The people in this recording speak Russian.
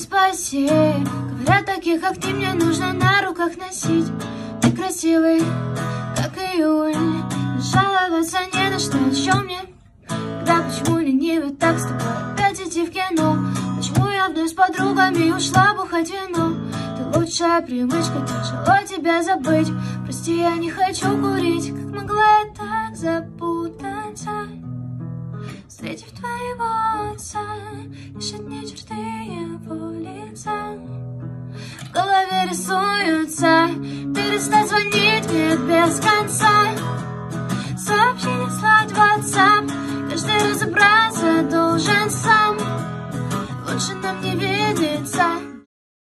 спаси. Говорят, таких, как ты, мне нужно на руках носить. Ты красивый, как июнь, жаловаться не на что, о чем мне? Когда, почему ленивый так с тобой опять идти в кино? Почему я вновь с подругами ушла бухать вино? Ты лучшая привычка, тяжело тебя забыть. Прости, я не хочу курить, как могла я так запутаться, встретив твоего отца, лишь одни черты его лица в голове рисуются. Перестань звонить мне без конца.